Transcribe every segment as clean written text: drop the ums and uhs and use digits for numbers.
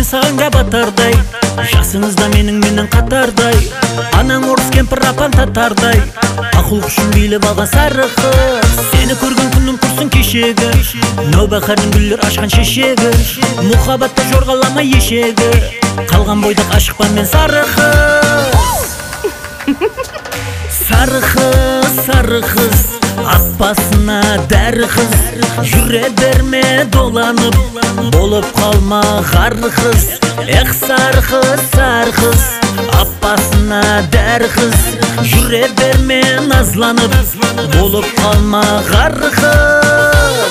сағанға батардай, жасыңызда менің қатардай, анаң орыс кемпір апан татардай, ақыл құшын билеп алған сары қыз. Сені көрген күннің тұрсын кешегі, нәубақардың гүлдер ашқан шешегі, мұхабатта жорғалама ешегі, қалған бойдақ ашықпан мен сары қыз. Сары қыз, сары қыз, аппасына дәрі қыз, жүре берме доланып, болып қалма ғарлы қыз. Ех, сары қыз, аппасына дәрі қыз, жүре берме назланып, болып қалма ғарлы қыз.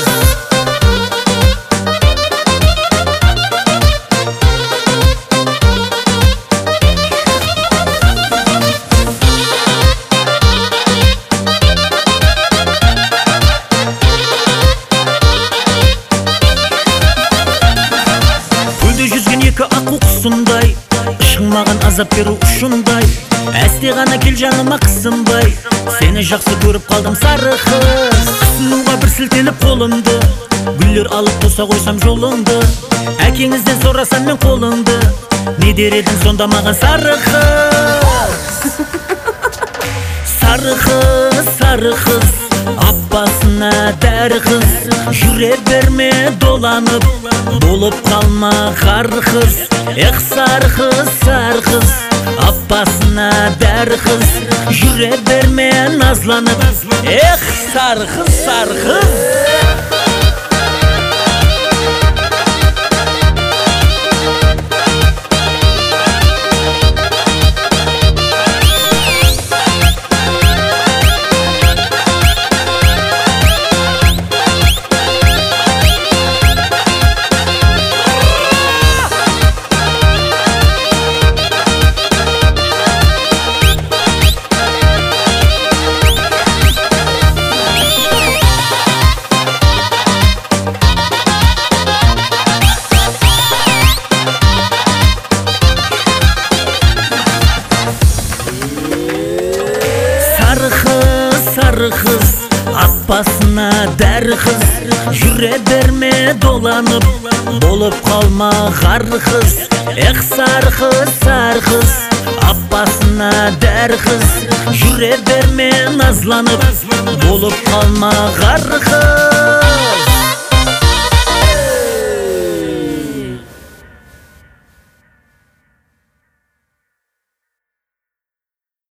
Аққу құсындай, ішің маған азап беру ұшындай, әсте ғана кел жаныма қысынбай, сені жақсы көріп қалдым сары қыз. Ұсынуға бір сілтеліп қолымды, гүлдер алып тоса қойсам жолыңды, әкеңізден сорасам мен қолыңды, не дер едің сонда маған сары қыз. Сары қыз, аппасына дәрі қыз, жүре берме доланып, болып қалма ғарлы қыз. Ех, сары қыз, аппасына дәрі қыз, жүре берме назланып. Ех, сары қыз. Сары қыз, аппасына дәрі қыз, жүре берме доланып, болып қалма ғарлы қыз. Ех, сары қыз, аппасына дәрі қыз, жүре берме назланып, болып қалма ғарлы қыз.